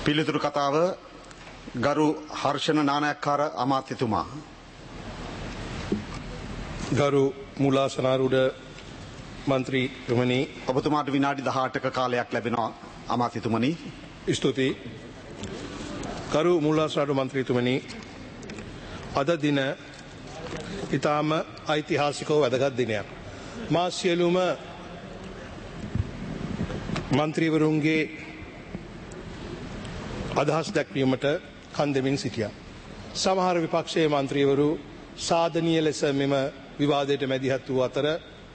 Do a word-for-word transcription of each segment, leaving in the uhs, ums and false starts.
පිළිතුරු කතාව ගරු හර්ෂණ නානායක්කාර අමාත්‍යතුමා. ගරු මුලාසනාරූඪ මන්ත්‍රීතුමනි, ඔබතුමාට විනාඩි දහඅටක කාලයක් ලැබෙනවා අමාත්‍යතුමනි. ස්තුතියි. ගරු මුලාසනාරූඪ මන්ත්‍රීතුමනි, අද දින ඉතාම ඓතිහාසිකව වැදගත් දිනයක්. මා සියලුම මන්ත්‍රීවරුන්ගේ අදහස් දැක්වීමට කන් දෙමින් සිටියා. සමහර විපක්ෂයේ මන්ත්‍රීවරු සාධනීය ලෙස මෙම විවාදයට මැදිහත් වූ අතර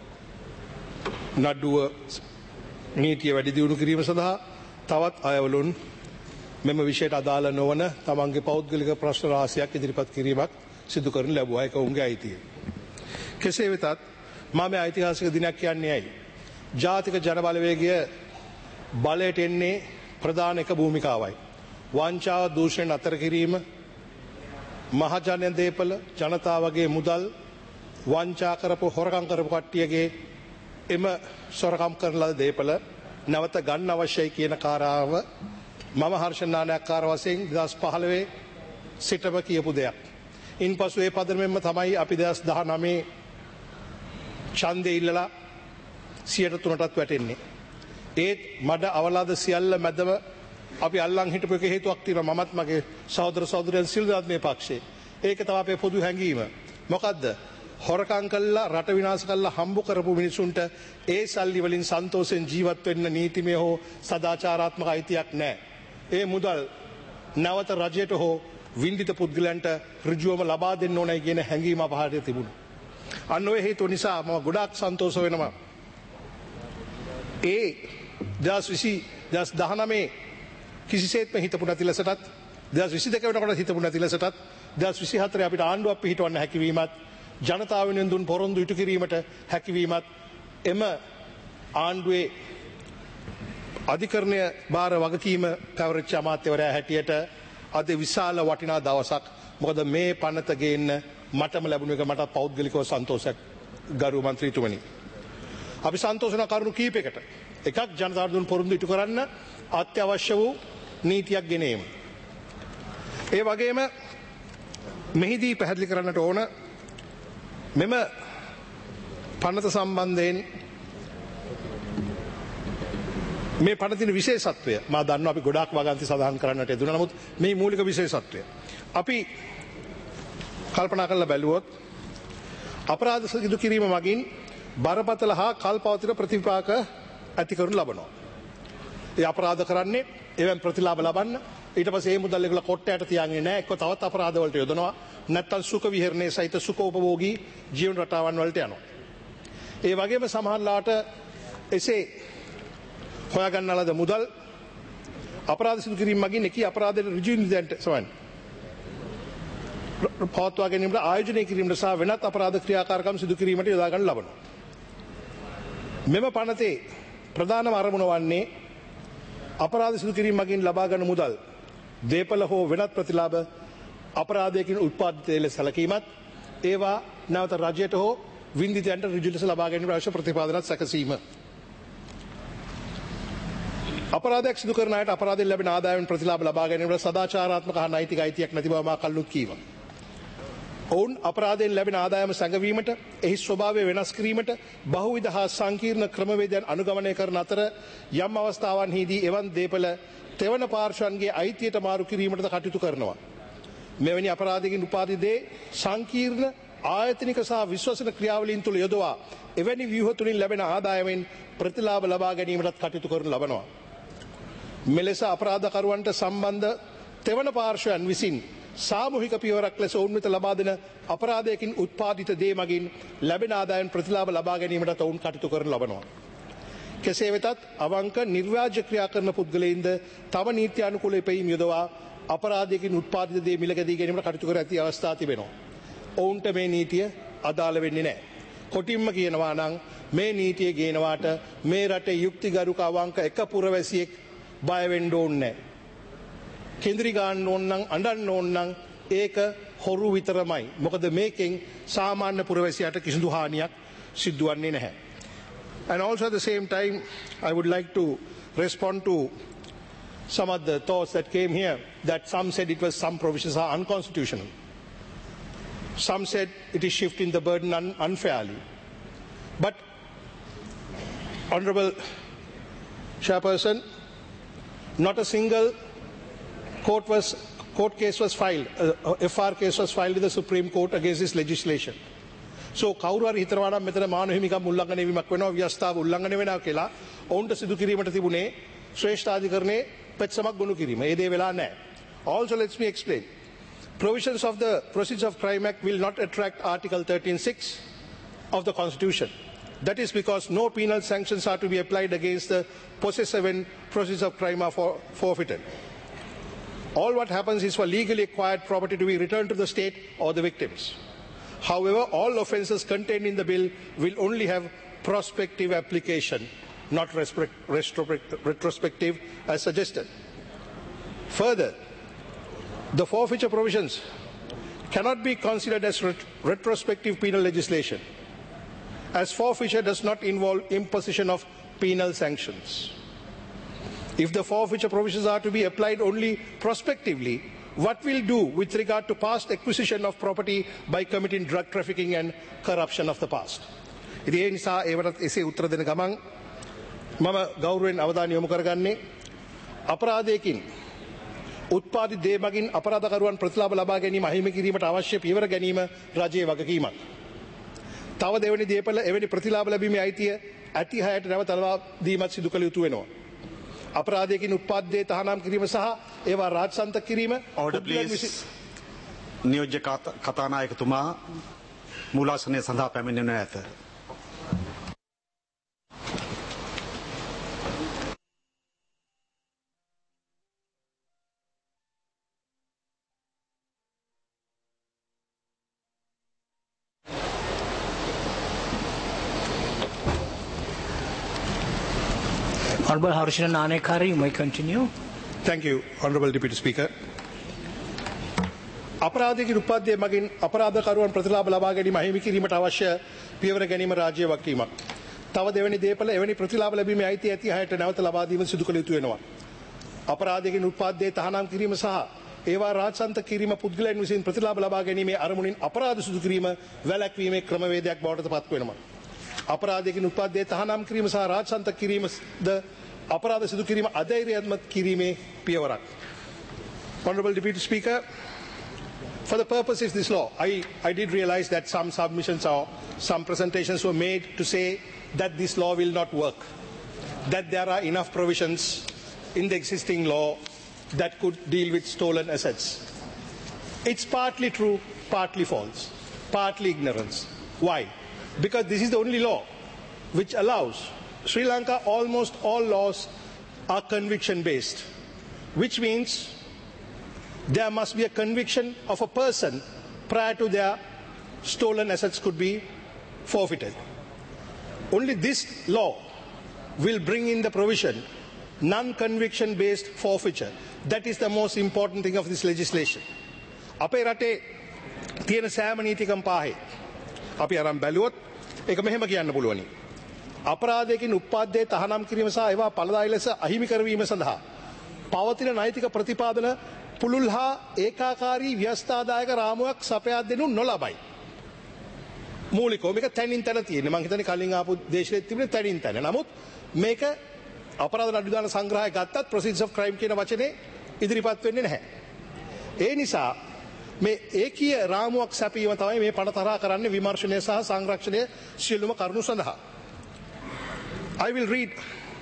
නඩුව නීතිය වැඩි දියුණු කිරීම සඳහා තවත් අයවලුන් මෙම විෂයට අදාළ නොවන තමන්ගේ පෞද්ගලික ප්‍රශ්න රාශියක් ඉදිරිපත් කිරීමක් සිදු කරනු ලැබුවා. ඒක ඔවුන්ගේ අයිතිය. කෙසේ වෙතත් මා මේ ඓතිහාසික දිනයක් කියන්නේ ඇයි? ජාතික ජනබලවේගය බලයට එන්නේ ප්‍රධාන එක භූමිකාවයි. වංචාව දූෂණ අතර කිරීම, මහජන දේපල, ජනතාවගේ මුදල් වංචා කරපු හොරකම් කරපු කට්ටියගේ එම සොරකම් කරන ලද දේපල නැවත ගන්න අවශ්‍යයි කියන කාරණාව මම හර්ෂණ නානායක්කාර වශයෙන් දෙදහස් පහළොව සිටම කියපු දෙයක්. ඉන්පසු ඒ පදනමෙන්ම තමයි අපි දෙදහස් දහනවය ඡන්දය ඉල්ලලා සියයට තුනටත් වැටෙන්නේ. ඒත් මඩ අවලාද සියල්ල මැදම අපි අල්ලන් හිටපු එක හේතුවක් තියෙනවා. මමත් මගේ සහෝදර සහෝදරයන් සිල් දාත් මේ පක්ෂේ. ඒක තමයි අපේ පොදු හැඟීම. මොකද්ද? හොරකම් කළා, රට විනාශ කළා හම්බු කරපු මිනිසුන්ට ඒ සල්ලි වලින් සන්තෝෂෙන් ජීවත් වෙන්න නීතිමය හෝ සදාචාරාත්මක අයිතියක් නැහැ. ඒ මුදල් නැවත රජයට හෝ වින්දිත පුද්ගලයන්ට ඍජුවම ලබා දෙන්න ඕනයි කියන හැඟීම අපහාරයට තිබුණා. අන්න ඔය හේතුව නිසා මම ගොඩාක් සන්තෝෂ වෙනවා. ඒ දෙදහස් විසි දෙදහස් දහනවය කිසිසේත්ම හිතපු නැති ලෙසටත්, දෙදහස් විසි දෙක වෙනකොට හිතපු නැති ලෙසටත්, දෙදහස් විසි හතරේ අපිට ආණ්ඩුවක් පිහිටවන්න හැකියවීමත්, ජනතාව වෙනුවෙන් දුන් පොරොන්දු ඉටු කිරීමට හැකියවීමත් එම ආණ්ඩුවේ අධිකරණය භාර වගකීම පැවරච්ච අමාත්‍යවරයා හැටියට අද විශාල වටිනා දවසක්. මොකද මේ පනත ගේන්න මටම ලැබුණ එක මට පෞද්ගලිකව සන්තෝෂයක්. ගරු මන්ත්‍රීතුමනි, අපි සන්තෝෂ වෙන කරුණු කීපයකට. එකක්, ජනතාවට දුන් පොරොන්දු ඉටු කරන්න අත්‍යවශ්‍ය වූ නීතියක් ගෙනීම. ඒ වගේම මෙහිදී පැහැදිලි කරන්නට ඕන මෙම පනත සම්බන්ධයෙන් මේ පනතින විශේෂත්වය මා දන්නවා. අපි ගොඩාක් වගන්ති සඳහන් කරන්නට යෙදුණා. නමුත් මේ මූලික විශේෂත්වය අපි කල්පනා කරලා බැලුවොත් අපරාධ සිදු කිරීම මගින් බරපතල හා කල්පවතින ප්‍රතිපාක ඇති කරනු ලබනවා. ඒ අපරාධ කරන්නේ එවන් ප්‍රතිලාභ ලබන්න. ඊට පස්සේ ඒ මුදල් ඒගොල්ලෝ කොට්ටයට තියන්නේ නැහැ. එක්ක තවත් අපරාධ වලට යොදනවා. නැත්තම් සුඛ විහරණයේ සහිත සුඛෝපභෝගී ජීවන රටාවන් වලට යනවා. ඒ වගේම සමහරලාට එසේ හොයාගන්න ලද මුදල් අපරාධ සිදු කිරීම මගින් එකී අපරාධයට ඍජු නිදන්ට සවන්නේ. පවත්වා ගැනීමට ආයෝජනය කිරීමට සහ වෙනත් අපරාධ ක්‍රියාකාරකම් සිදු කිරීමට යොදා ගන්න ලබනවා. මෙම පනතේ ප්‍රධානම අරමුණ වන්නේ අපරාධ සිදු කිරීම මගින් ලබා ගන්න මුදල්, දේපල හෝ වෙනත් ප්‍රතිලාභ අපරාධයකින් උත්පාදිත ලෙස සැලකීමත්, ඒවා නැවත රජයට හෝ වින්දිතයන්ට ඍජු ලෙස ලබා ගැනීමට අවශ්‍ය ප්‍රතිපාදනත් සැකසීම. අපරාධයක් සිදු කරන අයට අපරාධයෙන් ලැබෙන ආදායම් ප්‍රතිලාභ ලබා ගැනීමට සදාචාරාත්මක හා නෛතික අයිතියක් නැති බව මා කල්ලුත් කීවා. ඔවුන් අපරාධයෙන් ලැබෙන ආදායම සැඟවීමට, එහි ස්වභාවය වෙනස් කිරීමට බහුවිධ හා සංකීර්ණ ක්‍රමවේදයන් අනුගමනය කරන අතර යම් අවස්ථාවන්හිදී එවන් දේපල තෙවන පාර්ශ්වයන්ගේ අයිතියට මාරු කිරීමටද කටයුතු කරනවා. මෙවැනි අපරාධයකින් උපාදිත දේ සංකීර්ණ ආයතනික සහ විශ්වසන ක්‍රියාවලීන් තුළ යොදවා එවැනි ව්‍යුහ තුලින් ලැබෙන ආදායමෙන් ප්‍රතිලාභ ලබා ගැනීමටත් කටයුතු කරනු ලබනවා. මෙලෙස අපරාධකරුවන්ට සම්බන්ධ තෙවන පාර්ශ්වයන් විසින් සාමූහික පියවරක් ලෙස ඔවුන් වෙත ලබා දෙන අපරාධයකින් උත්පාදිත දේ මගින් ලැබෙන ආදායම් ප්‍රතිලාභ ලබා ගැනීමට ඔවුන් කටයුතු කරනු ලබනවා. කෙසේ වෙතත් අවංක නිර්ව්‍යාජ ක්‍රියා කරන පුද්ගලයින්ද තම නීති අනුකූල ඉපැයීම් යොදවා අපරාධයකින් උත්පාදිත දේ මිලකදී ගැනීමට කටයුතු කර ඇති අවස්ථා තිබෙනවා. ඔවුන්ට මේ නීතිය අදාළ වෙන්නේ නැහැ. කොටින්ම කියනවා නම් මේ නීතිය ගේනවාට මේ රටේ යුක්තිගරුක අවංක එක පුරවැසියෙක් බය වෙන්න ඕනේ නැහැ. කෙන්ද්‍රි ගන්න ඕන නම් අඬන්න ඕන නම් ඒක හොරු විතරමයි. මොකද මේකෙන් සාමාන්‍ය පුරවැසියාට කිසිදු හානියක් සිදු වෙන්නේ නැහැ. And also at the same time I would like to respond to some of the thoughts that came here, that some said it was some provisions are unconstitutional. Some said it is shifting the burden un unfairly. But, Honourable Chairperson, not a single court, was, court case was filed, uh, F R case was filed in the Supreme Court against this legislation. So, කවුරු හරි හිතනවා නම් මෙතන මානව හිමිකම් උල්ලංඝනය වීමක් වෙනවා, ව්‍යවස්ථාව උල්ලංඝනය වෙනවා කියලා ඔවුන්ට සිදු කිරීමට තිබුණේ ශ්‍රේෂ්ඨාධිකරණයේ පෙත්සමක් ගොනු කිරීම. ඒ දේ වෙලා නැහැ. Also, let me explain. Provisions of the Proceeds of Crime Act will not attract Article thirteen point six of the Constitution. That is because no penal sanctions are to be applied against the possessor when proceeds of crime are for, forfeited. All what happens is for legally acquired property to be returned to the state or the victims. However, all offences contained in the bill will only have prospective application, not retrospective as suggested. Further, the forfeiture provisions cannot be considered as ret retrospective penal legislation, as forfeiture does not involve imposition of penal sanctions. If the forfeiture provisions are to be applied only prospectively, what will do with regard to past acquisition of property by committing drug trafficking and corruption of the past? ඉතින් ඒ නිසා ඒවටත් එසේ උත්තර දෙන ගමන් මම ගෞරවයෙන් අවධානය යොමු කරගන්නේ අපරාධයකින් උත්පාදිත දේ මගින් අපරාධකරුවන් ප්‍රතිලාභ ලබා ගැනීම අහිමි කිරීමට අවශ්‍ය පියවර ගැනීම රජයේ වගකීමක්. තව දෙවැනි දේපල එවැනි ප්‍රතිලාභ ලැබීමේ අයිතිය ඇති හයට නැවත ලබා දීමත් සිදු කළ යුතු වෙනවා. අපරාධයකින් උත්පාද දේ තහනම් කිරීම සහ ඒවා රාජසන්තක කිරීම. Order please. නියෝජ්‍ය කතානායකතුමා මූලාසනය සඳහා පැමිණෙනු ඇත. Honourable Harshana Nanekari, you may continue. Thank you, Honourable Deputy Speaker. අපරාධයකින් උපාද්‍ය මගින් අපරාධකරුවන් ප්‍රතිලාභ ලබා ගැනීම අහිමි කිරීමට අවශ්‍ය පියවර ගැනීම රාජ්‍ය වගකීමක්. තව දෙවැනි දේපල එවැනි ප්‍රතිලාභ ලැබීමේ අයිතිය ඇති හයට නැවත ලබා දීම සිදු කළ යුතු වෙනවා. අපරාධයකින් උපාද්‍ය තහනම් කිරීම සහ ඒවා රාජසන්තක කිරීම පුද්ගලයන් විසින් ප්‍රතිලාභ ලබා ගැනීමේ අරමුණින් අපරාධ සිදු කිරීම වැළැක්වීමේ ක්‍රමවේදයක් බවට පත් වෙනවා. අපරාධයකින් උපාද්‍ය තහනම් කිරීම සහ රාජසන්තක කිරීමද අපරාධ සිදු කිරීම අධෛර්යයන්මත් කිරීමේ පියවරක්. Honourable Deputy Speaker, for the purpose of this law, I, I did realize that some submissions or some presentations were made to say that this law will not work, that there are enough provisions in the existing law that could deal with stolen assets. It's partly true, partly false, partly ignorance. Why? Because this is the only law which allows Sri Lanka, almost all laws are conviction based, which means there must be a conviction of a person prior to their stolen assets could be forfeited. Only this law will bring in the provision non-conviction based forfeiture. That is the most important thing of this legislation. අපේ රටේ තියෙන සෑම නීතිකම් පහේ අපි අරන් බැලුවොත් ඒක මෙහෙම කියන්න පුළුවනි. අපරාධයකින් උපාද්‍ය තහනම් කිරීම සහ ඒවා පළදායි ලෙස අහිමි කරවීම සඳහා පවතින නෛතික ප්‍රතිපාදන පුළුල් හා ඒකාකාරී ව්‍යවස්ථාදායක රාමුවක් සපයා දෙනු නොලබයි. මූලිකව මේක තැනින් තැන තියෙන්නේ. මම හිතන්නේ කලින් ආපු දේශලෙත් තිබුණේ තැනින් තැන. නමුත් මේක අපරාධ නඩුදාන සංග්‍රහය ගත්තත් proceeds of crime කියන වචනේ ඉදිරිපත් වෙන්නේ නැහැ. ඒ නිසා මේ ඒකීය රාමුවක් සැපීම තමයි මේ පණ තරහා කරන්නේ විමර්ශනය සහ සංරක්ෂණය සියලුම කරුණු සඳහා. I will read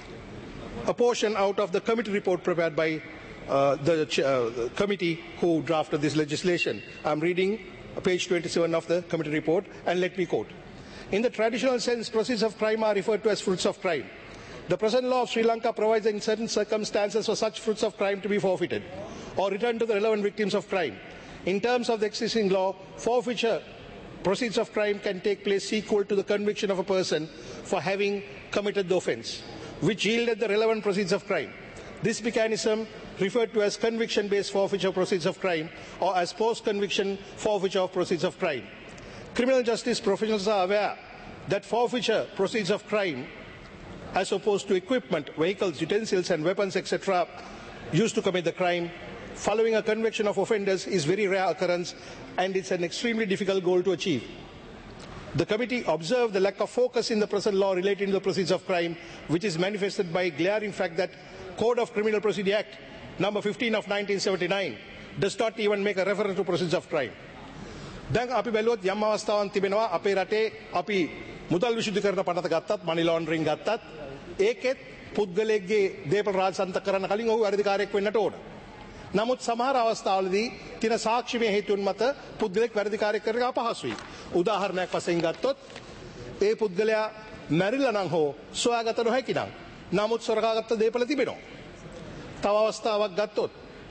a portion out of the committee report prepared by uh, the uh, committee who drafted this legislation. I'm reading page twenty-seven of the committee report, and let me quote. In the traditional sense, proceeds of crime are referred to as fruits of crime. The present law of Sri Lanka provides in certain circumstances for such fruits of crime to be forfeited or returned to the relevant victims of crime. In terms of the existing law, forfeiture proceeds of crime can take place equal to the conviction of a person for having committed the offence, which yielded the relevant proceeds of crime. This mechanism, referred to as conviction-based forfeiture proceeds of crime or as post-conviction forfeiture of proceeds of crime. Criminal justice professionals are aware that forfeiture proceeds of crime, as opposed to equipment, vehicles, utensils and weapons, et cetera, used to commit the crime. Following a conviction of offenders is very rare occurrence and it's an extremely difficult goal to achieve. The committee observed the lack of focus in the present law relating to the proceeds of crime, which is manifested by glaring fact that Code of Criminal Procedure Act number fifteen of nineteen seventy-nine does not even make a reference to proceeds of crime. දැන් අපි බැලුවොත් යම් අවස්ථාවක් තිබෙනවා අපේ රටේ අපි මුදල් විශුද්ධීකරණ පනත ගත්තත් money laundering ගත්තත් ඒකෙත් පුද්ගලයෙක්ගේ දේපල රාජසන්තක කරන්න කලින් ඔහු වැරදිකාරයෙක් වෙන්නට ඕන. නමුත් සමහර අවස්ථාවලදී තියෙන සාක්ෂිමය හේතුන් මත පුද්ගලෙක් වැරදිකාරයෙක් කරන එක අපහසුයි. උදාහරණයක් වශයෙන් ගත්තොත් ඒ පුද්ගලයා මැරිලා නම් හෝ සොයාගත නොහැකි නම් නමුත් සොරකාගත්ත දේපල තිබෙනවා. තව අවස්ථාවක් ගත්තොත්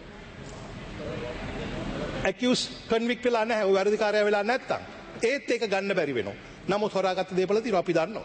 accused convict වෙලා නැහැ ඔය වැරදිකාරයා වෙලා නැත්තම් ඒත් ඒක ගන්න බැරි වෙනවා. නමුත් හොරාගත්ත දේපල තියෙනවා අපි දන්නවා.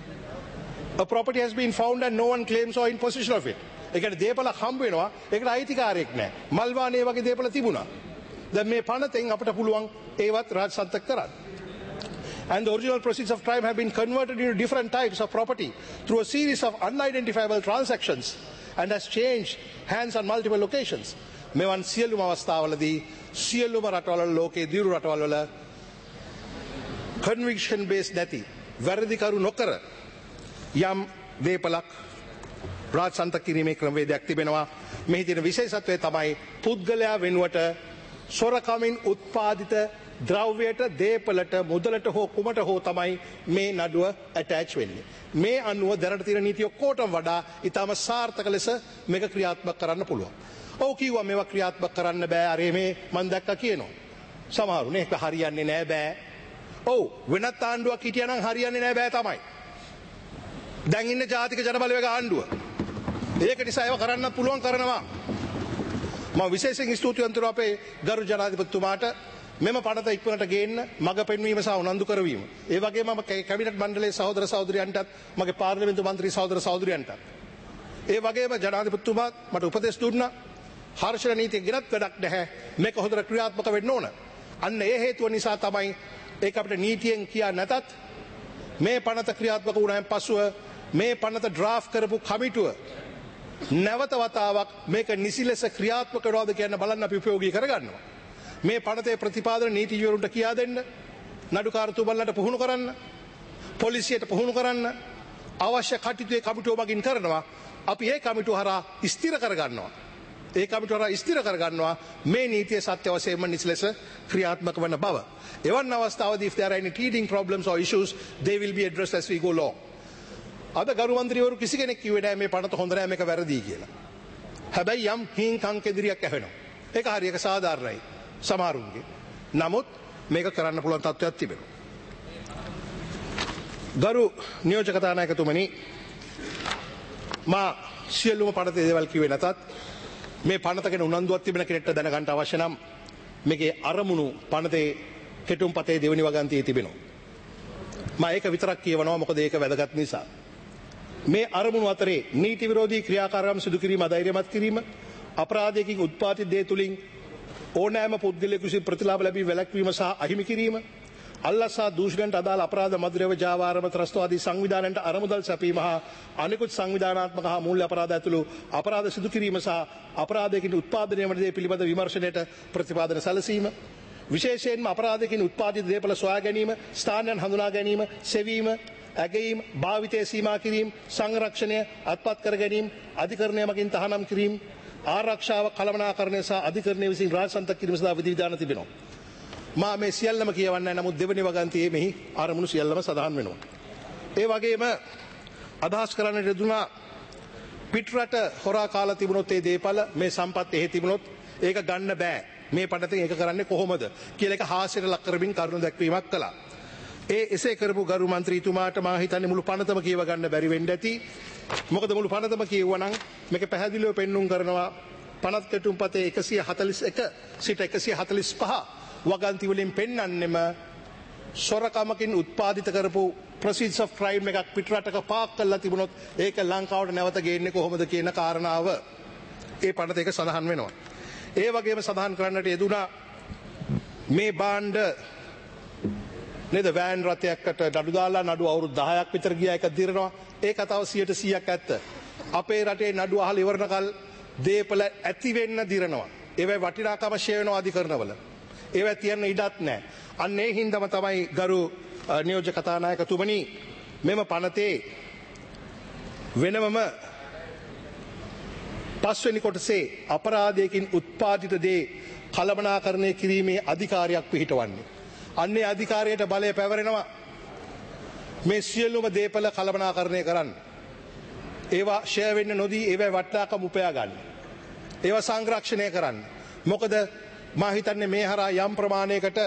A property has been found and no one claims or in possession of it. ඒ කියන්නේ දේපලක් හම්බ වෙනවා ඒකට අයිතිකාරයෙක් නැහැ. මල්වානේ වගේ දේපල තිබුණා. දැන් මේ පනතෙන් අපිට පුළුවන් ඒවත් රාජසන්තක කරන්න. And the original proceeds of crime have been converted into different types of property through a series of unidentifiable transactions and has changed hands on multiple locations. මෙවන් සියලුම අවස්ථාවලදී සියලුම රටවල ලෝකයේ දියුණු රටවල් වල conviction based නැති වැරදිකරු නොකර යම් දේපලක් රාජසන්තක කිරීමේ ක්‍රමවේදයක් තිබෙනවා. මෙහි තියෙන විශේෂත්වය තමයි පුද්ගලයා වෙනුවට සොරකමින් උත්පාදිත ද්‍රව්‍යයට දේපලට මුදලට හෝ කුමට හෝ තමයි මේ නඩුව ඇටච් වෙන්නේ. මේ අනුව දැනට තියෙන නීති ඔක්කොටම වඩා ඊටම සාර්ථක ලෙස මේක ක්‍රියාත්මක කරන්න පුළුවන්. ඔව් කිව්වා මේවා ක්‍රියාත්මක කරන්න බෑ අර මේ මම දැක්කා කියනවා. සමහරුනේ ඒක හරියන්නේ නෑ බෑ. ඔව් වෙනත් ආණ්ඩුවක් හිටියා නම් හරියන්නේ නෑ බෑ තමයි. දැන් ඉන්න ජාතික ජනබලවේග ආණ්ඩුව. ඒක නිසා ඒව කරන්න පුළුවන් කරනවා. මම විශේෂයෙන් ස්තුතිවන්ත වෙනවා අපේ ගරු ජනාධිපතිතුමාට මෙම පනත ඉක්මනට ගේන්න මඟ පෙන්වීම සහ උනන්දු කරවීම. ඒ වගේම මම කැබිනට් මණ්ඩලයේ සහෝදර සහෝදරියන්ටත් මගේ පාර්ලිමේන්තු මන්ත්‍රී සහෝදර සහෝදරියන්ටත් ඒ වගේම ජනාධිපතිතුමාත් මට උපදෙස් දුන්නා. හර්ෂණ නීතිය ගෙනත් වැඩක් නැහැ. මේක හොඳට ක්‍රියාත්මක වෙන්න ඕන. අන්න ඒ හේතුව නිසා තමයි ඒක අපිට නීතියෙන් කියා නැතත් මේ පනත ක්‍රියාත්මක වුණාන් පසුව මේ පනත ඩ්‍රාෆ්ට් කරපු කමිටුව නැවත වතාවක් මේක නිසි ලෙස ක්‍රියාත්මක කරනවද කියන බලන්න අපි උපයෝගී කරගන්නවා. මේ පනතේ ප්‍රතිපාදන නීතිඥවරුන්ට කියා දෙන්න, නඩුකාරතුමන්ලට පුහුණු කරන්න, පොලිසියට පුහුණු කරන්න අවශ්‍ය කටයුතු ඒ කමිටුව මගින් කරනවා. අපි ඒ කමිටුව හරහා ස්ථිර කරගන්නවා. ඒ කමිටුව හරහා ස්ථිර කරගන්නවා මේ නීතිය සත්‍ය වශයෙන්ම නිසි ලෙස ක්‍රියාත්මක වන බව. එවන් අවස්ථාවදී if there are any teething problems or issues they will be addressed as we go along. අද ගරු මන්ත්‍රීවරු කිසි කෙනෙක් කිව්වේ නැහැ මේ පනත හොඳ නැහැ මේක වැරදි කියලා. හැබැයි යම් හිංකම් කෙදිරියක් ඇහෙනවා. ඒක හරි ඒක සාධාරණයි සමහරුන්ගේ. නමුත් මේක කරන්න පුළුවන් තත්ත්වයක් තිබෙනවා. ගරු නියෝජක තානායකතුමනි මා සියලුම පනතේ දේවල් කිව්වේ නැතත් මේ පනත ගැන උනන්දුවක් තිබෙන කෙනෙක්ට දැනගන්න අවශ්‍ය නම් මේකේ අරමුණු පනතේ කෙටුම්පතේ දෙවෙනි වගන්තියේ තිබෙනවා. මම ඒක විතරක් කියවනවා මොකද ඒක වැදගත් නිසා. මේ අරමුණු අතරේ නීති විරෝධී ක්‍රියාකාරකම් සිදු කිරීම අධෛර්යමත් කිරීම අපරාධයකින් උත්පාදිත දේ තුලින් ඕනෑම පුද්ගලයෙකු විසින් ප්‍රතිලාභ ලැබී වැළැක්වීම සහ අහිමි කිරීම අල්ලා සහ දූෂණයට අදාළ අපරාධ මද්ද්‍රව්‍ය ජාවාරම ත්‍රස්තවාදී සංවිධානයන්ට අරමුදල් සැපීම හා අනිකුත් සංවිධානාත්මක හා මූල්‍ය අපරාධ ඇතුළු අපරාධ සිදු කිරීම සහ අපරාධයකින් උත්පාදනය වන දේ පිළිබඳ විමර්ශනයට ප්‍රතිපාදන සැලසීම විශේෂයෙන්ම අපරාධයකින් උත්පාදිත දේපල සොයා ගැනීම ස්ථානයන් හඳුනා ගැනීම සෙවීම ඇගීම් භාවිතය සීමා කිරීම සංරක්ෂණය අත්පත් කර ගැනීම අධිකරණය මගින් තහනම් කිරීම ආරක්ෂාව කළමනාකරණය සහ අධිකරණය විසින් රාජසන්තක කිරීම සඳහා විධි විධාන තිබෙනවා. මා මේ සියල්ලම කියවන්නේ නමුත් දෙවෙනි වගන්තියේ මෙහි ආරමුණු සියල්ලම සඳහන් වෙනවා. ඒ වගේම අදහස් කරන්නට යෙදුනා පිටරට හොරා කාලා තිබුණොත් ඒ දේපල මේ සම්පත් එහෙ තිබුණොත් ඒක ගන්න බෑ. මේ පනතෙන් ඒක කරන්නේ කොහොමද කියලා එක හාස්‍යයට ලක් කරමින් කරුණු දැක්වීමක් කළා. ඒ එසේ කරපු ගරු මන්ත්‍රීතුමාට මම හිතන්නේ මුළු පනතම කියව ගන්න බැරි වෙන්න ඇති. මොකද මුළු පනතම කියවුවා නම් මේක පැහැදිලිව පෙන්눔 කරනවා පනත් කෙටුම්පතේ එකසිය හතළිස් එක සිට එකසිය හතළිස් පහ වගන්ති වලින් පෙන්වන්නෙම සොරකමකින් උත්පාදිත කරපු proceeds of crime එකක් පිටරටක පාක් කරලා තිබුණොත් ඒක ලංකාවට නැවත ගේන්නේ කොහොමද කියන කාරණාව ඒ පනත එක සඳහන් වෙනවා. ඒ වගේම සඳහන් කරන්නට යෙදුනා මේ බාණ්ඩ නේද වෑන් රථයකට නඩු දාලා නඩු අවුරුදු දහයක් විතර ගියා එක දිරනවා. ඒ කතාව සියයට සීයක් ඇත්ත. අපේ රටේ නඩු අහලා ඉවරනකල් දේපල ඇති වෙන්න දිරනවා. ඒවයි වටිනාකම ෂේ වෙනවා අධිකරණවල. ඒවයි තියන්න ඉඩක් නැහැ. අන්න ඒ හින්දාම තමයි ගරු නියෝජ්‍ය කතානායකතුමනි මෙම පනතේ වෙනමම පස්වෙනි කොටසේ අපරාධයකින් උත්පාදිත දේ කළමනාකරණය කිරීමේ අධිකාරියක් පිහිටවන්නේ. අන්නේ අධිකාරියට බලය පැවරෙනවා මේ සියලුම දේපල කළමනාකරණය කරන්න. ඒවා ෂෙයා වෙන්න නොදී ඒවයි වටිනාකම උපයා ගන්න. ඒවා සංරක්ෂණය කරන්න. මොකද මා හිතන්නේ මේ හරහා යම් ප්‍රමාණයකට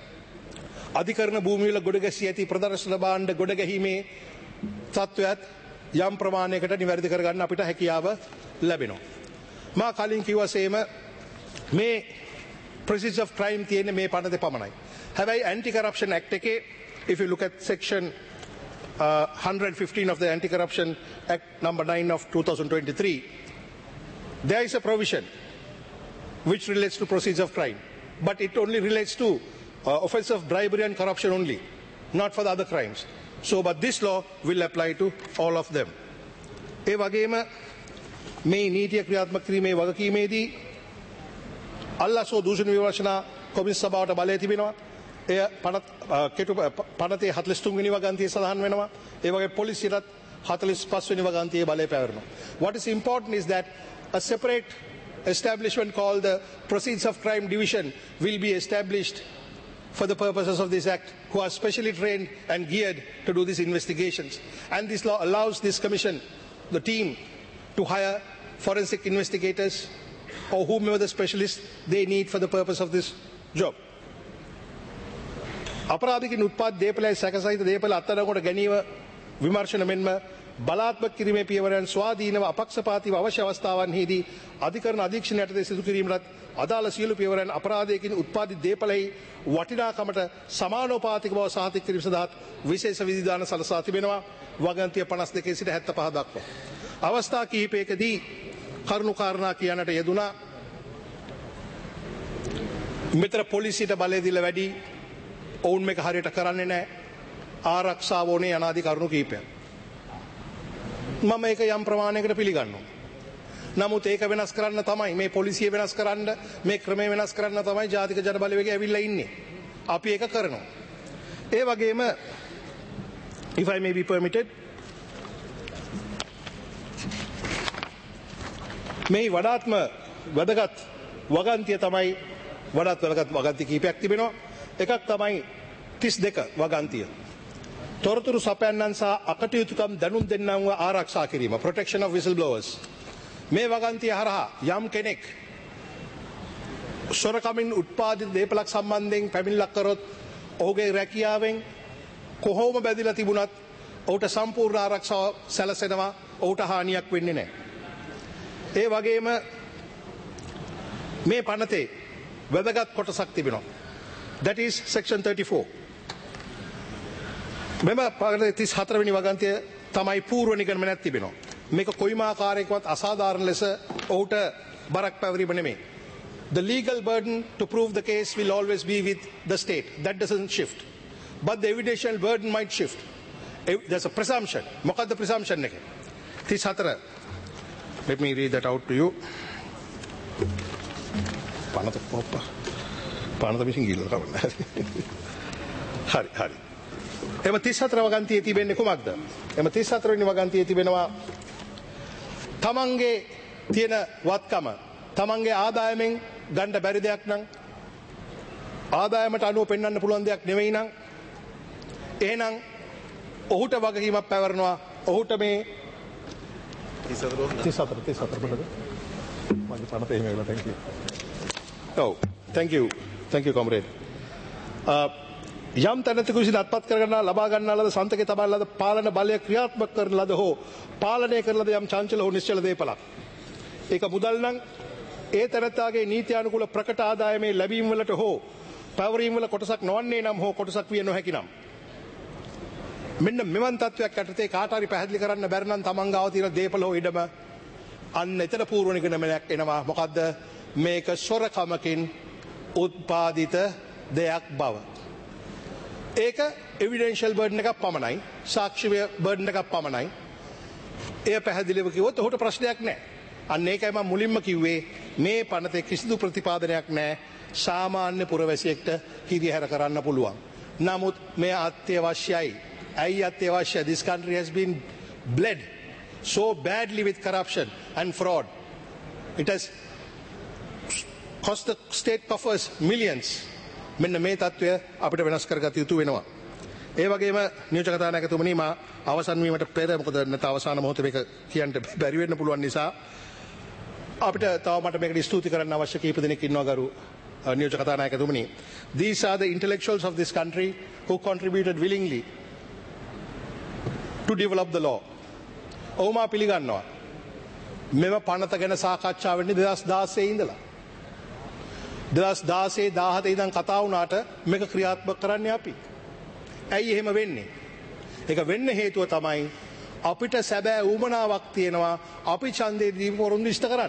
අධිකරණ භූමිවල ගොඩ ගැසී ඇති ප්‍රදර්ශන භාණ්ඩ ගොඩ ගැහිීමේ තත්ත්වයත් යම් ප්‍රමාණයකට නිවැරදි කරගන්න අපිට හැකියාව ලැබෙනවා. මා කලින් කිව්වසේම මේ proceeds of crime තියෙන මේ පනතේ පමණයි. හැබැයි anti corruption act එකේ if you look at section uh, one hundred fifteen of the anti corruption act number nine of two thousand twenty-three there is a provision which relates to proceeds of crime, but it only relates to uh, offence of bribery and corruption only, not for the other crimes. So but this law will apply to all of them. ඒ වගේම මේ නීතිය ක්‍රියාත්මක කිරීමේ වගකීමේදී අල්ලාසෝ දූෂණ විමර්ශන කොමිස් සභාවට බලය තිබෙනවා. එය පනත කෙටු පනතේ හතළිස් තුන් වෙනි වගන්තියේ සඳහන් වෙනවා. ඒ වගේ පොලිසියටත් හතළිස් පහ වෙනි වගන්තියේ බලය පැවරෙනවා. What is important is that a separate establishment called the Proceeds of Crime Division will be established for the purposes of this act, who are specially trained and geared to do these investigations. And this law allows this commission, the team, to hire forensic investigators or whomever the specialists they need for the purpose of this job. අපරාධිකින් උත්පාද දේපලයි සැකසහිත දේපල අත්අඩංගුවට ගැනීම විමර්ශන මෙන්ම බලාත්මක කිරීමේ පියවරයන් ස්වාධීනව අපක්ෂපාතීව අවශ්‍ය අවස්ථාවන්හිදී අධිකරණ අධීක්ෂණ යටතේ සිදු කිරීමට අදාළ සියලු පියවරයන් අපරාධයකින් උත්පාදිත දේපලයි වටිනාකමට සමානෝපාතික බව සාතික කිරීම සඳහා විශේෂ විධිදාන සලසා තිබෙනවා. වගන්තිය පනස් දෙකේ සිට හැත්තෑ පහ දක්වා. අවස්ථා කිහිපයකදී කරුණු කාරණා කියන්නට යෙදුණා. මෙතන පොලිසියට බලය දීලා වැඩි ඔවුන් මේක හරියට කරන්නේ නැහැ. ආරක්ෂාව ඕනේ අනාදි කරුණු කිහිපයක්. මම ඒක යම් ප්‍රමාණයකට පිළිගන්නවා. නමුත් ඒක වෙනස් කරන්න තමයි මේ පොලිසිය වෙනස් කරන්න මේ ක්‍රමය වෙනස් කරන්න තමයි ජාතික ජන බලවේගය ඇවිල්ලා ඉන්නේ. අපි ඒක කරනවා. ඒ වගේම if I may be permitted මේ වඩාත්ම වැදගත් වගන්තිය තමයි වඩාත් වැදගත් වගන්ති කිහිපයක් තිබෙනවා. එකක් තමයි තිස් දෙක වගන්තිය. තොරතුරු සපයන්නන් සහ අකටයුතුකම් දැනුම් දෙන්නන්ව ආරක්ෂා කිරීම, protection of whistleblowers. මේ වගන්තිය හරහා යම් කෙනෙක් සොරකමින් උත්පාදිත දේපලක් සම්බන්ධයෙන් පැමිණිල්ලක් කරොත් ඔහුගේ රැකියාවෙන් කොහොම බැඳිලා තිබුණත් ඔහුට සම්පූර්ණ ආරක්ෂාව සැලසෙනවා. ඔහුට හානියක් වෙන්නේ නැහැ. ඒ වගේම මේ පනතේ වැදගත් කොටසක් තිබෙනවා. That is section thirty-four. මෙම පනතේ තිස් හතර වෙනි වගන්තිය තමයි පූර්ව නිගමනයක් තිබෙනවා. මේක කොයිම ආකාරයකවත් අසාධාරණ ලෙස ඔහුට බරක් පැවරීම නෙමෙයි. The legal burden to prove the case will always be with the state. That doesn't shift. But the evidential burden might shift. There's a presumption. මොකද්ද presumption එක? තිස් හතර. Let me read that out to you. පනත පොප්පා. පනත විසින් ගිහලා කවන්න. හරි හරි. එම තිස් හතර වගන්තියේ තිබෙන්නේ කොහොමද? එම තිස් හතර වෙනි වගන්තියේ තිබෙනවා තමන්ගේ තියෙන වත්කම තමන්ගේ ආදායමෙන් ගන්න බැරි දෙයක් නම් ආදායමට අනුව පෙන්වන්න පුළුවන් දෙයක් නෙවෙයි නම් එහෙනම් ඔහුට වගකීමක් පැවරනවා. ඔහුට මේ තිස් හතර තිස් හතර පොඩද මගේ පනත එහෙම වෙලා. thank you. oh thank you thank you comrade. යම් තැනක විසින් අත්පත් කරගන්නා ලබා ගන්නා ලද සන්තකේ තබා ලද පාලන බලය ක්‍රියාත්මක කරන ලද හෝ පාලනය කරන ලද යම් චංචල හෝ නිශ්චල දේපලක්. ඒක මුදල් නම් ඒ තැනත්තාගේ නීත්‍යානුකූල ප්‍රකට ආදායමේ ලැබීම් වලට හෝ පැවරීම් වල කොටසක් නොවන්නේ නම් හෝ කොටසක් විය නොහැකි නම් මෙන්න මෙවන් තත්වයක් යටතේ කාට හරි පැහැදිලි කරන්න බැරි නම් තමන් ගාව තියෙන දේපල හෝ ඉඩම අන්න එතන පූර්ව නිගමනයක් එනවා. මොකද්ද? මේක සොරකමකින් උත්පාදිත දෙයක් බව. ඒක එවිඩෙන්ෂල් බර්ඩන් එකක් පමණයි. සාක්ෂි බර්ඩන් එකක් පමණයි. එය පැහැදිලිව කිව්වොත් ඔහුට ප්‍රශ්නයක් නැහැ. අන්න ඒකයි මම මුලින්ම කිව්වේ මේ පනතේ කිසිදු ප්‍රතිපාදනයක් නැහැ සාමාන්‍ය පුරවැසියෙක්ට හිරිහැර කරන්න පුළුවන්. නමුත් මේ අත්‍යවශ්‍යයි. ඇයි අත්‍යවශ්‍යයි? This country has been bled so badly with corruption and fraud. It has cost the state coffers millions. මෙන්න මේ තත්ත්වය අපිට වෙනස් කරගත යුතු වෙනවා. ඒ වගේම නියෝජක කතානායකතුමනි මා අවසන් වීමට පෙර මොකද නැත්නම් අවසාන මොහොතේ මේක කියන්න බැරි වෙන්න පුළුවන් නිසා අපිට තව මට මේකට ස්තුති කරන්න අවශ්‍ය කීප දෙනෙක් ඉන්නවා ගරු නියෝජක කතානායකතුමනි. These are the intellectuals of this country who contributed willingly to develop the law. ඔවුන් මා පිළිගන්නවා. මෙම පනත ගැන සාකච්ඡා වෙන්නේ දෙදහස් දාසය ඉඳලා. දෙදහස් දාසය දාහත ඉඳන් කතා වුණාට මේක ක්‍රියාත්මක කරන්නේ අපි. ඇයි එහෙම වෙන්නේ? ඒක වෙන්න හේතුව තමයි අපිට සැබෑ ඌමනාවක් තියෙනවා අපි ඡන්දේ දීපු පොරොන්දු ඉෂ්ට කරන්න.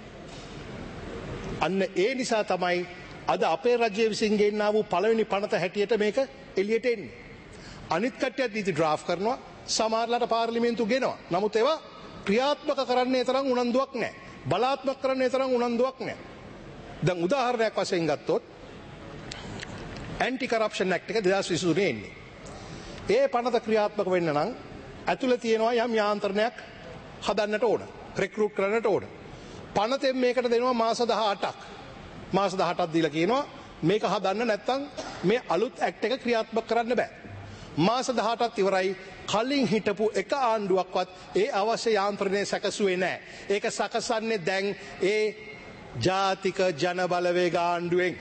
අන්න ඒ නිසා තමයි අද අපේ රජය විසින් ගෙන්නා වූ පළවෙනි පනත හැටියට මේක එළියට එන්නේ. අනිත් කට්ටියත් නීති ඩ්‍රාෆ්ට් කරනවා සමහරලාට පාර්ලිමේන්තු ගෙනවා. නමුත් ඒවා ක්‍රියාත්මක කරන්නේ තරම් උනන්දුවක් නැහැ. බලාත්මක කරන්නේ තරම් උනන්දුවක් නැහැ. දැන් උදාහරණයක් වශයෙන් ගත්තොත් ඇන්ටි කරප්ෂන් ඇක්ට් එක දෙදහස් විසිතුනේ එන්නේ. ඒ පනත ක්‍රියාත්මක වෙන්න නම් ඇතුළේ තියෙනවා යම් යාන්ත්‍රණයක් හදන්නට ඕන. රික්‍රූට් කරන්නට ඕන. පනතෙන් මේකට දෙනවා මාස දහඅටක්. මාස දහඅටක් දීලා කියනවා මේක හදන්න නැත්නම් මේ අලුත් ඇක්ට් එක ක්‍රියාත්මක කරන්න බෑ. මාස දහඅටක් ඉවරයි කලින් හිටපු එක ආණ්ඩුවක්වත් ඒ අවශ්‍ය යාන්ත්‍රණය සැකසුවේ නැහැ. ඒක සකසන්නේ දැන් ඒ ජාතික ජන බලවේග ආණ්ඩුවෙන්.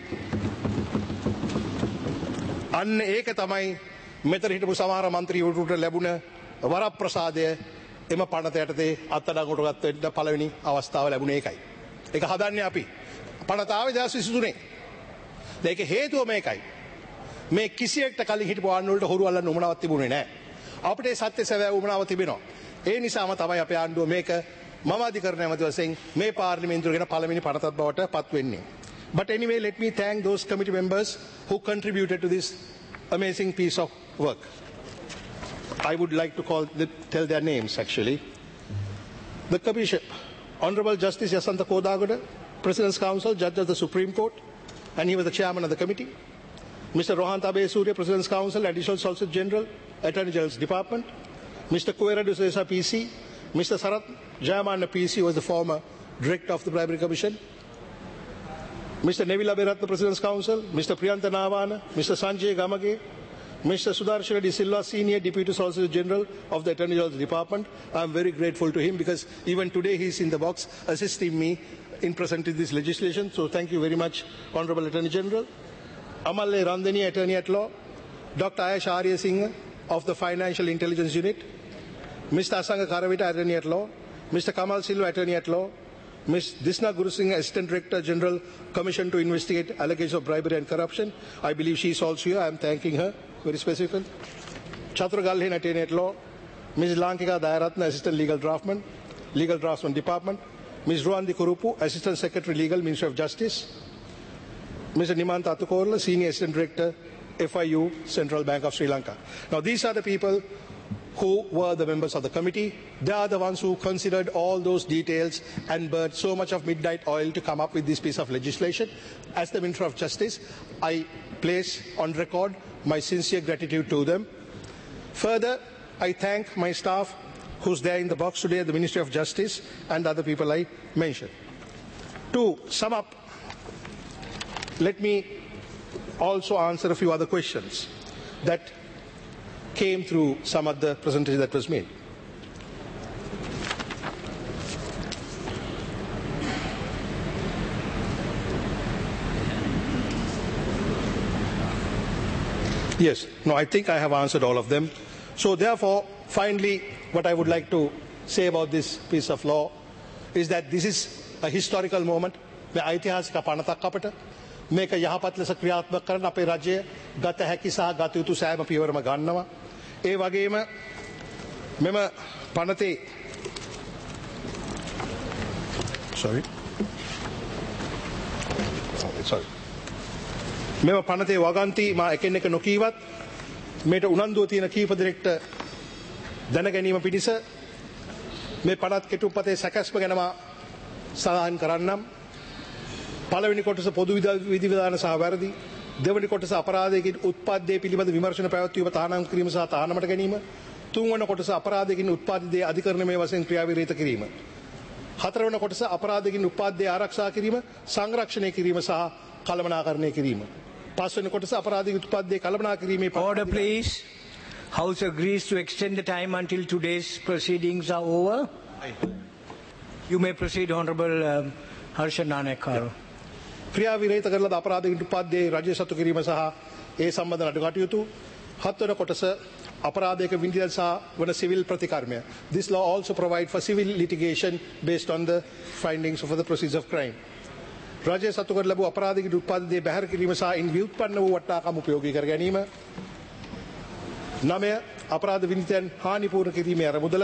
අන්න ඒක තමයි මෙතන හිටපු සමහර මන්ත්‍රීවරුන්ට ලැබුණ වරප්‍රසාදය එම පනත යටතේ අත්අඩංගුවට ගත වෙන්න පළවෙනි අවස්ථාව ලැබුණේ ඒකයි. ඒක හදන්නේ අපි. පනත ආවේ දෙදහස් විසිතුනේ. ඒක හේතුව මේකයි. මේ කිසියෙක්ට කලින් හිටපු ආණ්ඩුව වලට හොරු අල්ලන්න උමනාවක් තිබුණේ නැහැ. අපිට ඒ සත්‍ය සැබෑ උමනාව තිබෙනවා. ඒ නිසාම තමයි අපේ ආණ්ඩුව මේක මම අධිකරණ ඇමති වශයෙන් මේ පාර්ලිමේන්තුව ගැන පළවෙනි පනතක් බවට පත් වෙන්නේ. But anyway, let me thank those committee members who contributed to this amazing piece of work. I would like to call the, tell their names actually. The Commission, Honorable Justice Yasantha Kodagoda, President's Counsel, Judge of the Supreme Court, and he was the chairman of the committee. Mister Rohan Tabe Surya, President's Counsel, Additional Solicitor General, Attorney General's Department. Mister Kuera Dusesa P C, Mister Sarat Jayamana P C was the former Director of the Bribery Commission. Mister Neville Aberatna, President's Counsel, Mister Priyanta Navana, Mister Sanjay Gamage, Mister Sudarshana De Silva, Senior Deputy Solicitor General of the Attorney General's Department. I am very grateful to him because even today he is in the box assisting me in presenting this legislation. So thank you very much, Honorable Attorney General. Amalle Randhani, Attorney at Law. Doctor Ayash Arya Singh of the Financial Intelligence Unit. Mister Asanga Karavita, Attorney at Law. Mister Kamal Silva, Attorney at Law. Miz Disna Guru Singh, Assistant Director General, Commission to investigate allegations of bribery and corruption. I believe she is also here. I am thanking her very specifically. Chatra Galhen, Attorney at Law. Miz Lankika Dayaratna, Assistant Legal Draftman, Legal Draftsman Department. Miz Ruandi Kurupu, Assistant Secretary Legal, Ministry of Justice. Mister Nimanta Atukorla, Senior Assistant Director, F I U, Central Bank of Sri Lanka. Now these are the people who were the members of the committee. They are the ones who considered all those details and burned so much of midnight oil to come up with this piece of legislation. As the Minister of Justice, I place on record my sincere gratitude to them. Further, I thank my staff who's there in the box today at the Ministry of Justice and other people I mentioned. To sum up, let me also answer a few other questions that came through some of the presentation that was made. Yes, no, I think I have answered all of them. So therefore, finally, what I would like to say about this piece of law is that this is a historical moment. මේ ඓතිහාසික පනතක් අපට මේක යහපත් ලෙස ක්‍රියාත්මක කරන අපේ රජය ගත හැකි සහ ගත යුතු සෑම පියවරම ගන්නවා. ඒ වගේම මෙම පනතේ sorry sorry මෙම පනතේ වගන්ති මා එකින් එක නොකීවත් මේට උනන්දුව තියෙන කීප දෙනෙක්ට දැන ගැනීම පිණිස මේ පනත් කෙටුම්පතේ සැකැස්ම ගැන මා සඳහන් කරන්නම්. පළවෙනි කොටස පොදු විධිවිධාන සහ වැරදි. දෙවැනි කොටස අපරාධයකින් උත්පාදයේ පිළිබඳ විමර්ශන පැවැත්වීම තහනම් කිරීම සහ තහනමට ගැනීම. තුන්වන කොටස අපරාධයකින් උත්පාදිතයේ අධිකරණමය වශයෙන් ක්‍රියාවිරහිත කිරීම. හතරවන කොටස අපරාධයකින් උත්පාදයේ ආරක්ෂා කිරීම, සංරක්ෂණය කිරීම සහ කළමනාකරණය කිරීම. පස්වෙනි කොටස අපරාධික උත්පාදයේ කළමනා කිරීමේ Order, please. House agrees to extend the time until today's proceedings are over. You may proceed, Honorable um, Harsha Nanekar. ක්‍රියාවිරහිත කරලද අපරාධික උත්පාදයේ රජය සතු කිරීම සහ ඒ සම්බන්ධ නඩු කටයුතු. හත්වන කොටස අපරාධයක විඳින සහ වන සිවිල් ප්‍රතිකර්මය. This law also provide for civil litigation based on the findings of the proceeds of crime. රජය සතු කර ලැබූ අපරාධික උත්පාදයේ බැහැර කිරීම සහ ඉන් ව්‍යුත්පන්න වූ වටිනාකම් උපයෝගී කර ගැනීම. නවය අපරාධ විනිතයන් හානිපූර්ණ කිරීමේ අරමුදල.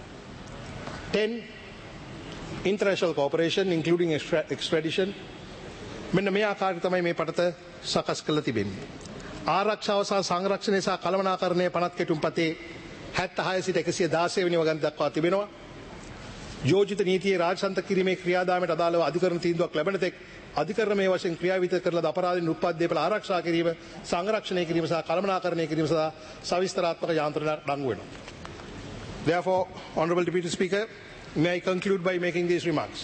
ten international cooperation including extradition. මෙන්න මේ ආකාරයට තමයි මේ පනත සකස් කරලා තිබෙන්නේ. ආරක්ෂාව සහ සංරක්ෂණය සහ කළමනාකරණය පනත් කෙටුම්පතේ හැත්තහය සිට එකසිය දාසය වෙනි වගන්ති දක්වා තිබෙනවා. යෝජිත නීතියේ රාජසන්ත කිරීමේ ක්‍රියාදාමයට අදාළව අධිකරණ තීන්දුවක් ලැබෙන තෙක් අධිකරණමය වශයෙන් ක්‍රියාවිත කරලා අපරාධින් උත්පාදයේ පළ ආරක්ෂා කිරීම, සංරක්ෂණය කිරීම සහ කළමනාකරණය කිරීම සහ සවිස්තරාත්මක යාන්ත්‍රණ රංගු වෙනවා. Therefore, Honorable Deputy Speaker, may I conclude by making these remarks.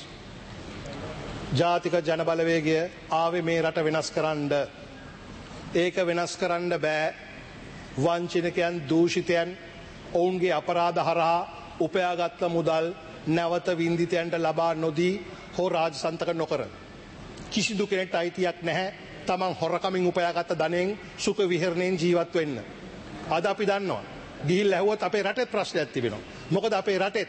ජාතික ජන බලවේගය ආවේ මේ රට වෙනස් කරන්න. ඒක වෙනස් කරන්න බෑ. වංචනිකයන්, දූෂිතයන් ඔවුන්ගේ අපරාධ හරහා උපයාගත්ත මුදල් නැවත වින්දිතයන්ට ලබා නොදී හෝ රාජසන්තක නොකර. කිසිදු කෙනෙක්ට අයිතියක් නැහැ තමන් හොරකමින් උපයාගත්ත ධනයෙන් සුඛ විහරණයෙන් ජීවත් වෙන්න. අද අපි දන්නවා ගිහිල්ලා ඇහුවොත් අපේ රටේ ප්‍රශ්නයක් තිබෙනවා. මොකද අපේ රටේ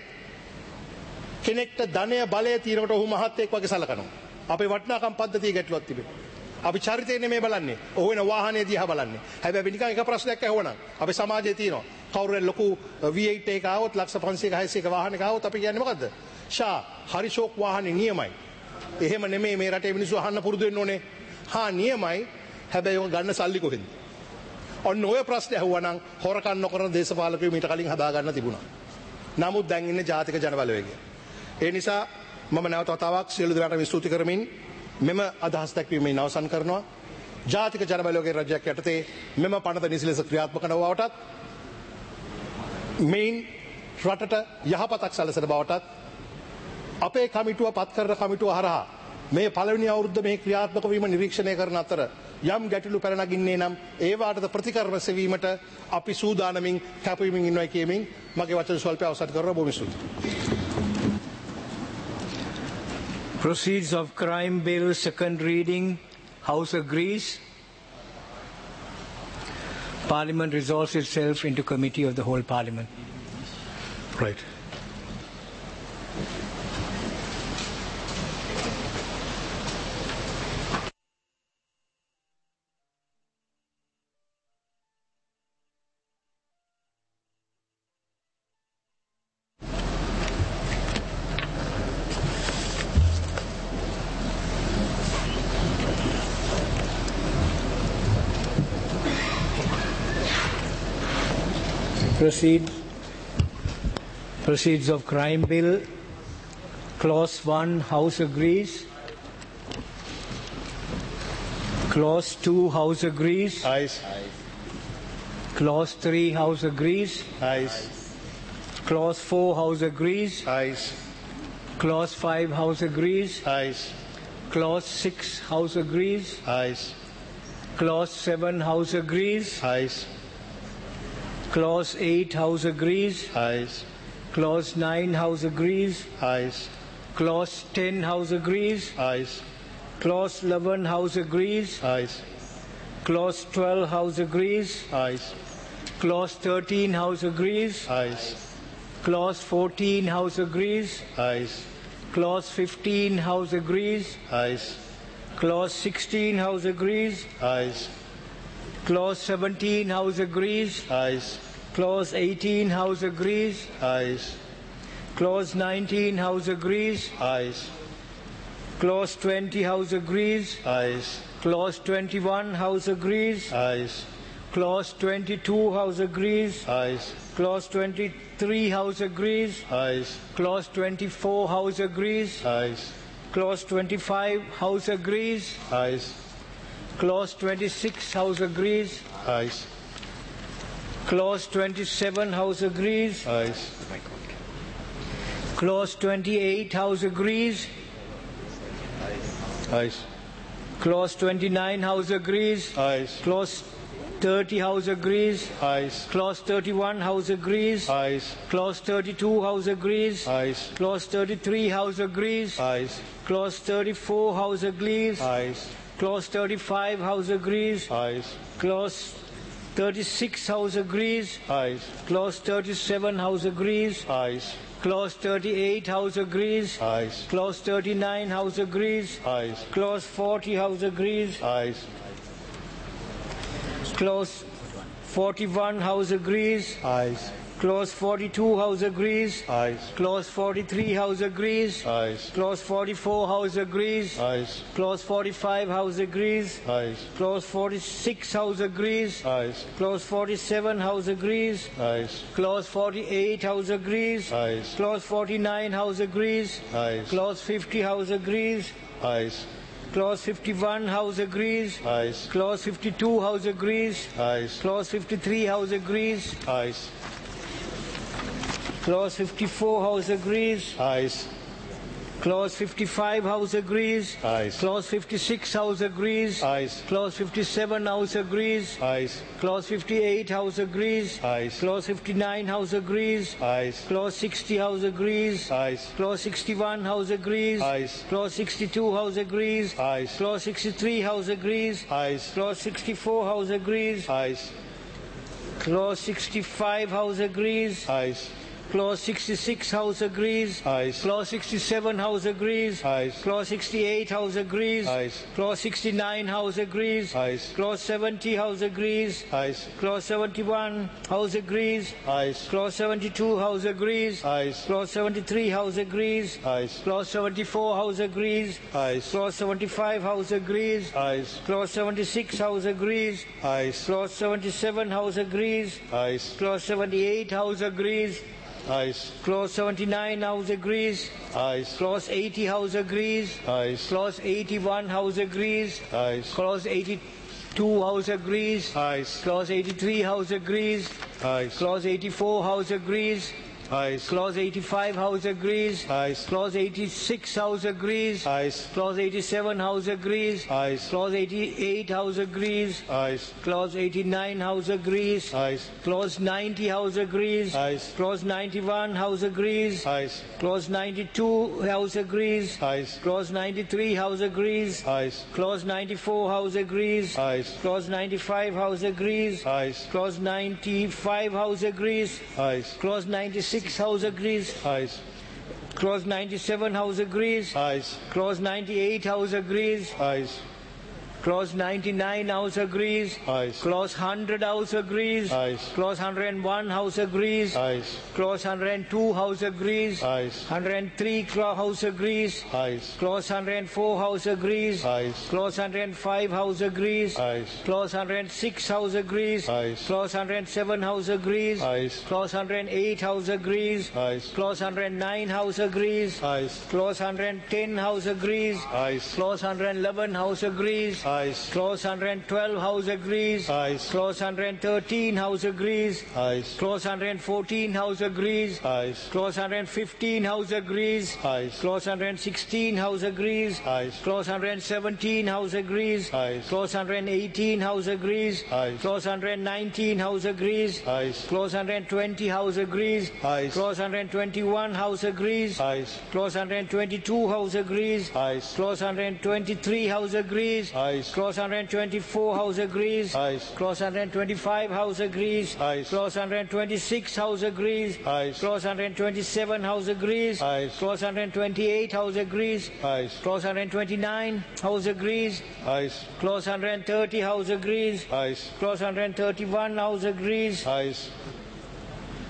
කෙනෙක්ට ධනය බලය තියෙනකොට ඔහු මහත්යෙක් වගේ සලකනවා. අපේ වටිනාකම් පද්ධතිය ගැටලුවක් තිබෙනවා. අපි චරිතය නෙමෙයි බලන්නේ. ඔහු වෙන වාහනේ දිහා බලන්නේ. හැබැයි නිකන් එක ප්‍රශ්නයක් ඇහුවනම් අපේ සමාජයේ තියෙනවා. කවුරු හරි ලොකු V eight එක ආවොත් ලක්ෂ පන්සීයක හයසීයක වාහනයක ආවොත් අපි කියන්නේ මොකද්ද? ෂා හරි ෂෝක් වාහනේ නියමයි. එහෙම නෙමෙයි මේ රටේ මිනිස්සු අහන්න පුරුදු වෙන්න ඕනේ. හා නියමයි. හැබැයි ඔය ගන්න සල්ලි කොහෙන්ද? ඔන්න ඔය ප්‍රශ්නේ ඇහුවනම් හොරකම් නොකරන දේශපාලකයෝ මීට කලින් හදා ගන්න තිබුණා. නමුත් දැන් ඉන්නේ ජාතික ජන බලවේගය. ඒ නිසා මම නැවත වතාවක් සියලු දෙනාට ස්තුති කරමින් මෙම අදහස් දැක්වීමෙන් අවසන් කරනවා. ජාතික ජන බලවේගයේ රජයක් යටතේ මෙම පනත නිසි ක්‍රියාත්මක වන බවටත් මෙයින් රටට යහපතක් සැලසෙන බවටත් අපේ කමිටුව පත් කරන කමිටුව හරහා මේ පළවෙනි අවුරුද්ද මේ ක්‍රියාත්මක වීම නිරීක්ෂණය කරන අතර යම් ගැටලු පැන නගින්නේ නම් ඒවාටද ප්‍රතිකර්ම සෙවීමට අපි සූදානමින් කැපවීමින් ඉන්නවා කියමින් මගේ වචන ස්වල්පය අවසන් කරනවා. බොහොම ස්තුතියි. Proceeds of Crime Bill, second reading. House agrees. Parliament resolves itself into committee of the whole Parliament. Right. Proceed. Proceeds of Crime Bill. Clause one, House agrees. Clause two, House agrees. Ayes. Clause three, House agrees. Ayes. Clause four, House agrees. Ayes. Clause five, House agrees. Ayes. Clause six, House agrees. Ayes. Clause seven, House agrees. Ayes. Clause eight, House agrees. Ayes. Clause nine, House agrees. Ayes. Clause ten, House agrees. Ayes. Clause eleven, House agrees. Ayes. Clause twelve, House agrees. Ayes. Clause thirteen, House agrees. Ayes. Clause fourteen, House agrees. Ayes. Clause fifteen, House agrees. Ayes. Clause sixteen, House agrees. Ayes. Clause seventeen, House agrees. Ayes. Clause eighteen, House agrees. Ayes. Clause nineteen, House agrees. Ayes. Clause twenty, House agrees. Ayes. Clause twenty-one, House agrees. Ayes. Clause twenty-two, House agrees. Ayes. Clause twenty-three, House agrees. Ayes. Clause twenty-four, House agrees. Ayes. Clause twenty-five, House agrees. Ayes. Clause twenty-six, House agrees. Ayes. Clause twenty-seven, House agrees. Ayes. Clause twenty-eight, House agrees. Ayes. Clause twenty-nine, House agrees. Ayes. Clause thirty, House agrees. Ayes. Clause thirty-one, House agrees. Ayes. Clause thirty-two, House agrees. Ayes. Clause thirty-three, House agrees. Ayes. Clause thirty-four, House agrees. Ayes. Clause thirty-five, House agrees. Ayes. Clause thirty-six, House agrees. Ayes. Clause thirty-seven, House agrees. Ayes. Clause thirty-eight, House agrees. Ayes. Clause thirty-nine, House agrees. Ayes. Clause forty, House agrees. Ayes. Clause forty-one, House agrees. Ayes. Clause forty-two, House agrees. Ayes. Clause forty-three, House agrees. Ayes. Clause forty-four, House agrees. Ayes. Clause forty-five, House agrees. Ayes. Clause forty-six, House agrees. Ayes. Clause forty-seven, House agrees. Ayes. Clause forty-eight, House agrees. Ayes. Clause forty-nine, House agrees. Ayes. Clause fifty, House agrees. Ayes. Clause fifty-one, House agrees. Ayes. Clause fifty-two, House agrees. Ayes. Clause fifty-three, House agrees. Ayes. Clause fifty-four, House agrees. Ayes. Clause fifty-five, House agrees. Ayes. Clause fifty-six, House agrees. Ayes. Clause fifty-seven, House agrees. Ayes. Clause fifty-eight, House agrees. Ayes. Clause fifty-nine, House agrees. Ayes. Clause sixty, House agrees. Ayes. Clause sixty-one, House agrees. Ayes. Clause sixty-two, House agrees. Ayes. Clause sixty-three, House agrees. Ayes. Clause sixty-four, House agrees. Ayes. Clause sixty-five, House agrees. Ayes. Clause sixty-six, House agrees. Ayes. Clause sixty-seven, House agrees. Ayes. Clause sixty-eight, House agrees. Ayes. Clause sixty-nine, House agrees. Ayes. Clause seventy, House agrees. Ayes. Clause seventy-one, House agrees. Ayes. Clause seventy-two, House agrees. Ayes. Clause seventy-three, House agrees. Ayes. Clause seventy-four, House agrees. Ayes. Clause seventy-five, House agrees. Ayes. Clause seventy-six, House agrees. Ayes. Clause seventy-seven, House agrees. Ayes. Clause seventy-eight, House agrees. Ayes. Clause seventy-nine, House agrees. Ayes. Clause eighty, House agrees. Ayes. Clause eighty-one, House agrees. Ayes. Clause eighty-two, House agrees. Ayes. Clause eighty-three, House agrees. Ayes. Clause eighty-four, House agrees. Ayes. Clause eighty-five, House agrees. Ayes. Clause eighty-six, House agrees. Ayes. Clause eighty-seven, House agrees. Ayes. Clause eighty-eight, House agrees. Ayes. Clause eighty-nine, House agrees. Ayes. Clause ninety, House agrees. Ayes. Clause ninety-one, House agrees. Ayes. Clause ninety-two, House agrees. Ayes. Clause ninety-three, House agrees. Ayes. Clause ninety-four, House agrees. Ayes. Clause ninety-five, House agrees. Ayes. Clause ninety-five, House agrees. Ayes. Clause ninety-six, House agrees. Ayes. Clause ninety-seven, House agrees. Ayes. Clause ninety-eight, House agrees. Ayes. Clause ninety-nine, House agrees. Ayes. Clause one hundred, House agrees. Ayes. Clause one hundred one, House agrees. Ayes. Clause one hundred two, House agrees. Ayes. one hundred three, House agrees. Ayes. Clause one hundred four, House agrees. Ayes. Clause one hundred five, House agrees. Ayes. Clause one hundred six, House agrees. Ayes. Clause one hundred seven, House agrees. Ayes. Clause one hundred eight, House agrees. Ayes. Clause one hundred nine, House agrees. Ayes. Clause one hundred ten, House agrees. Ayes. Clause one hundred eleven, House agrees. Ayes. Clause one hundred twelve, House agrees. Ayes. Clause one hundred thirteen, House agrees. Ayes. Clause one hundred fourteen, House agrees. Ayes. Clause one hundred fifteen, House agrees. Ayes. Clause one hundred sixteen, House agrees. Ayes. Clause one hundred seventeen, House agrees. Ayes. Clause one hundred eighteen, House agrees. Ayes. Clause one hundred nineteen, House agrees. Ayes. Clause one hundred twenty, House agrees. Ayes. Clause one hundred twenty-one, House agrees. Ayes. Clause one hundred twenty-two, House agrees. Ayes. Clause one hundred twenty-three, House agrees. Ayes. Clause one hundred twenty-four, House agrees. Ayes. Clause one hundred twenty-five, House agrees. Ayes. Clause one hundred twenty-six, House agrees. Ayes. Clause one hundred twenty-seven, House agrees. Ayes. Clause one hundred twenty-eight, House agrees. Ayes. Clause one hundred twenty-nine, House agrees. Ayes. Clause one hundred thirty, House agrees. Ayes. Clause one hundred thirty-one, House agrees. Ayes.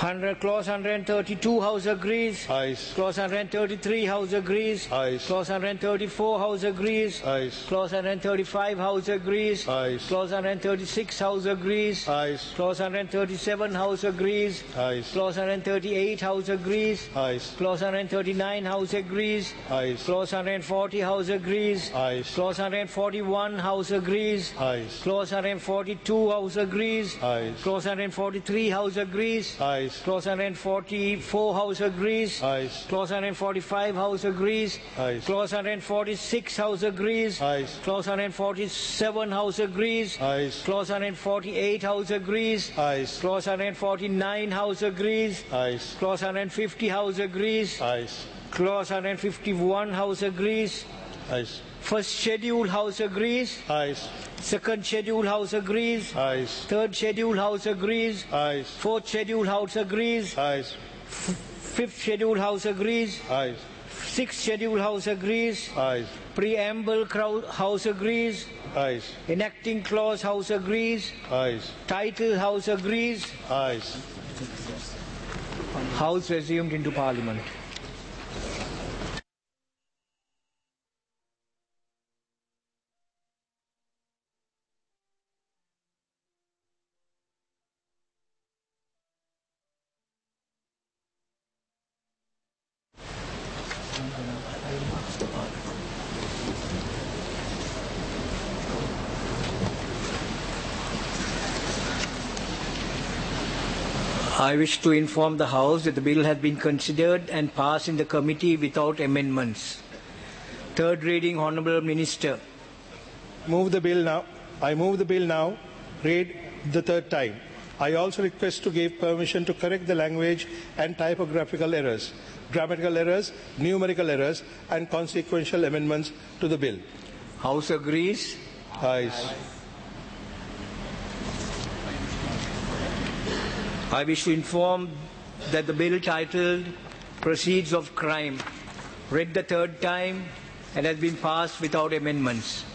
Hundred, clause one hundred thirty-two, House agrees. Ayes. Clause one hundred thirty-three, House agrees. Ayes. Clause one hundred thirty-four, House agrees. Ayes. Clause one hundred thirty-five, House agrees. Ayes. Clause one hundred thirty-six, House agrees. Ayes. Clause one hundred thirty-seven, House agrees. Ayes. Clause one hundred thirty-eight, House agrees. Ayes. Clause one hundred thirty-nine, House agrees. Ayes. Clause one hundred forty, House agrees. Ayes. Clause one hundred forty-one, House agrees. Ayes. Clause one hundred forty-two, House agrees. Ayes. Clause one hundred forty-three, House agrees. Ayes. Clause one hundred forty-four, House agrees. Ayes. Clause one hundred forty-five, House agrees. Ayes. Clause one hundred forty-six, House agrees. Ayes. Clause one hundred forty-seven, House agrees. Ayes. Clause one hundred forty-eight, House agrees. Ayes. Clause one hundred forty-nine, House agrees. Ayes. Clause one hundred fifty, House agrees. Ayes. Clause one hundred fifty-one, House agrees. Ayes. First schedule, House agrees. Ayes. Second schedule, House agrees. Ayes. Third schedule, House agrees. Ayes. Fourth schedule, House agrees. Ayes. Fifth schedule, House agrees. Ayes. Sixth schedule, House agrees. Ayes. Preamble, crowd- House agrees. Ayes. Enacting clause, House agrees. Ayes. Title, House agrees. Ayes. House resumed into Parliament. I wish to inform the House that the bill has been considered and passed in the committee without amendments. Third reading, Honourable Minister. Move the bill now. I move the bill now. Read the third time. I also request to give permission to correct the language and typographical errors, grammatical errors, numerical errors, and consequential amendments to the bill. House agrees. Ayes. I wish to inform that the bill titled Proceeds of Crime, read the third time and has been passed without amendments.